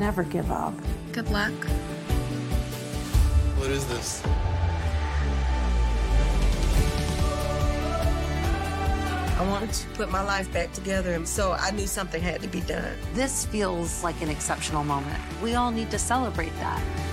never give up. Good luck. What is this? I wanted to put my life back together, and so I knew something had to be done. This feels like an exceptional moment. We all need to celebrate that.